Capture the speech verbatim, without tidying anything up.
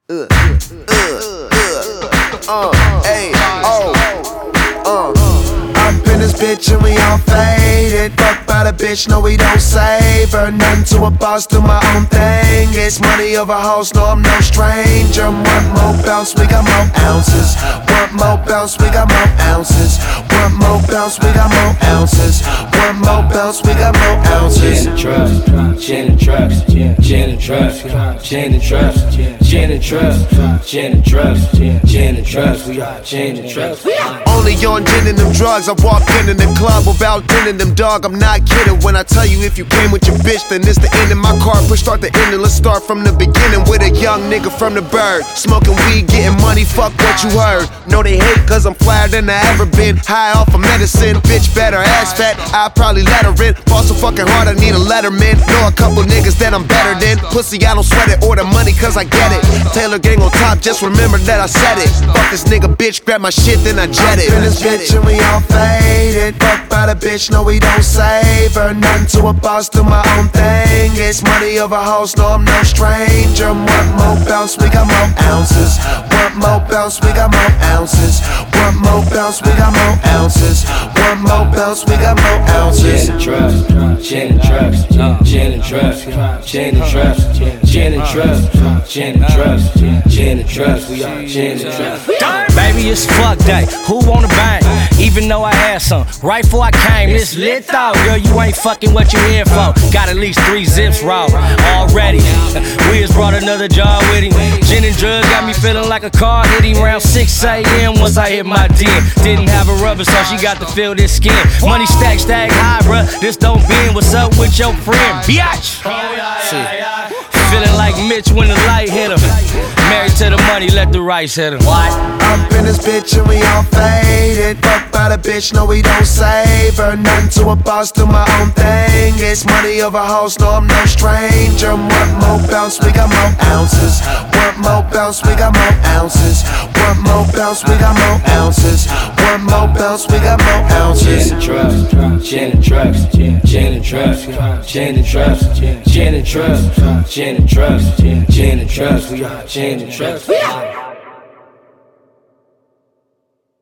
Uh, uh, uh, uh, hey, oh, uh. Up in this bitch and we all faded. Fuck by the bitch, no we don't save her. Nothing to a boss, do my own thing. It's money over hoes, no I'm no stranger. One more bounce, we got more ounces. One more bounce, we got more ounces. One more bounce, we got more ounces. One more bounce, we got more ounces. Gin and trust, gin and trust, gin and trust, gin and trust, gin and trust, gin and trust, gin and trust. We are gin and trust. Only on gin and them drugs. I walk in in the club without dinning them, dog. I'm not kidding when I tell you if you came with your bitch, then it's the end of my car. Push start the ending. Let's start from the beginning with a young nigga from the bird. Smoking weed, getting money, fuck what you heard. Know they hate cause I'm flyer than I ever been. High off of medicine, bitch better ass fat. I probably let her in. Fall so fucking hard I need a letterman. Know a couple niggas that I'm better than. Pussy I don't sweat it or the money cause I get it. Taylor gang on top, just remember that I said it. Fuck this nigga bitch, grab my shit then I jet it. In this bitch and we all faded. Fuck by the bitch, no we don't save her. Nothing to a boss, do my own thing. It's money over hoes, no I'm no stranger. One more bounce, we got more ounces. One more bounce, we got more ounces. One more bounce, we got more ounces. One more bounce, we got more ounces. Gin and trust, gin and trust, gin and trust, gin and trust, gin and trust, gin and trust, gin and trust. We are gin and trust. Baby, it's fuck day. Who wanna bang? Even though I had some right before I came, it's lit though. Girl, you ain't fucking what you here for. Got at least three zips raw already. We just brought another jar with him. Gin and drugs got me feeling like a car hit him around six A M once I hit my den. Didn't have a rubber, so she got to feel this skin. Money stack, stack high, bruh. This don't bend. What's up with your friend, biatch? Feeling like Mitch when the light hit him. Married to the money, let the rice hit him. What? Up in this bitch and we all faded. Fuck by the bitch, no we don't save her. Nothing to a boss, do my own thing. It's money over hoes, no I'm no stranger. One more bounce, we got more ounces. One more bounce, we got more ounces. One more bounce, we got more ounces. One more bounce, we got more ounces. Gin and trust, gin and trust, gin and trust, gin and trust, gin and trust, gin and trust, gin and trust. We are gin and trust.